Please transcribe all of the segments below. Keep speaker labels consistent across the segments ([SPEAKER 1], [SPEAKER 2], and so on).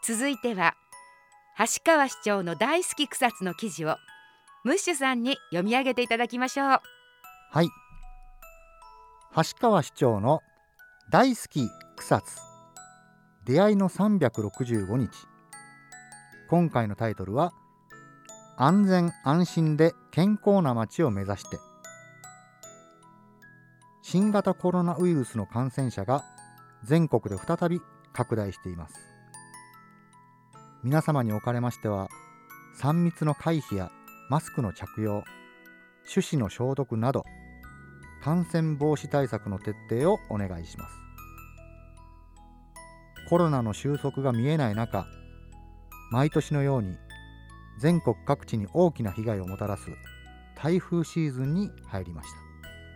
[SPEAKER 1] 続いては橋川市長の大好き草津の記事をムッシュさんに読み上げていただきましょう。
[SPEAKER 2] はい。橋川市長の大好き草津、出会いの365日。今回のタイトルは、安全安心で健康な街を目指して。新型コロナウイルスの感染者が全国で再び拡大しています。皆様におかれましては、3密の回避やマスクの着用、手指の消毒など、感染防止対策の徹底をお願いします。コロナの収束が見えない中、毎年のように全国各地に大きな被害をもたらす台風シーズンに入りました。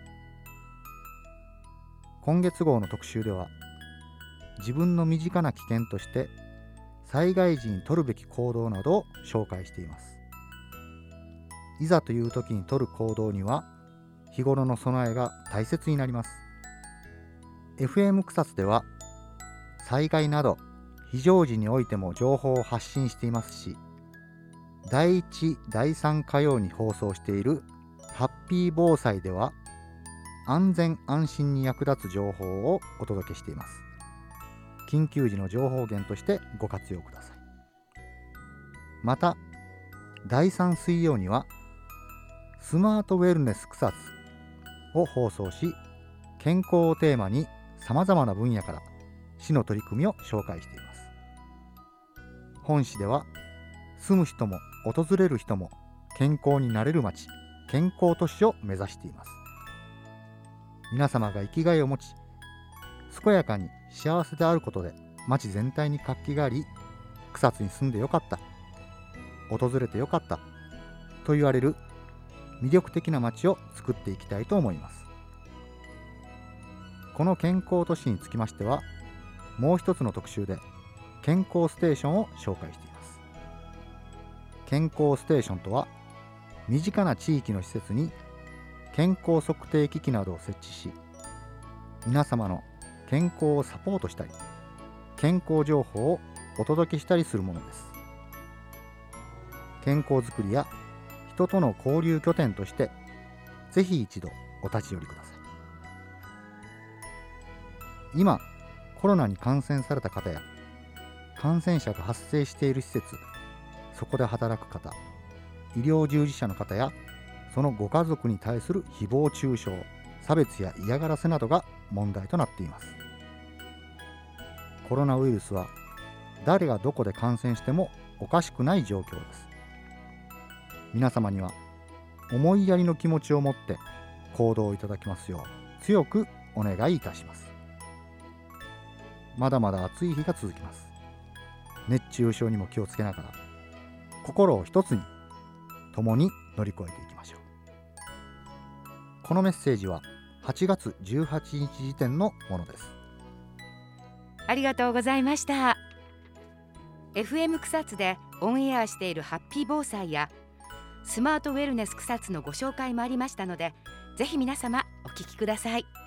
[SPEAKER 2] 今月号の特集では、自分の身近な危険として災害時に取るべき行動などを紹介しています。いざという時に取る行動には日頃の備えが大切になります。 FM 草津では災害など非常時においても情報を発信していますし、第1、第3火曜に放送しているハッピー防災では安全安心に役立つ情報をお届けしています。緊急時の情報源としてご活用ください。また、第3水曜にはスマートウェルネス草津を放送し、健康をテーマにさまざまな分野から市の取り組みを紹介しています。本市では住む人も訪れる人も健康になれる街、健康都市を目指しています。皆様が生きがいを持ち、健やかに幸せであることで街全体に活気があり、草津に住んでよかった、訪れてよかったと言われる魅力的な街を作っていきたいと思います。この健康都市につきましては、もう一つの特集で健康ステーションを紹介しています。健康ステーションとは、身近な地域の施設に健康測定機器などを設置し、皆様の健康をサポートしたり、健康情報をお届けしたりするものです。健康づくりや人との交流拠点として、ぜひ一度お立ち寄りください。今、コロナに感染された方や感染者が発生している施設、そこで働く方、医療従事者の方やそのご家族に対する誹謗中傷、差別や嫌がらせなどが問題となっています。コロナウイルスは誰がどこで感染してもおかしくない状況です。皆様には思いやりの気持ちを持って行動をいただきますよう強くお願いいたします。まだまだ暑い日が続きます。熱中症にも気をつけながら、心を一つに共に乗り越えていきましょう。このメッセージは8月18日時点のものです。
[SPEAKER 1] ありがとうございました。 FM 草津でオンエアしているハッピー防災やスマートウェルネス草津のご紹介もありましたので、ぜひ皆様お聞きください。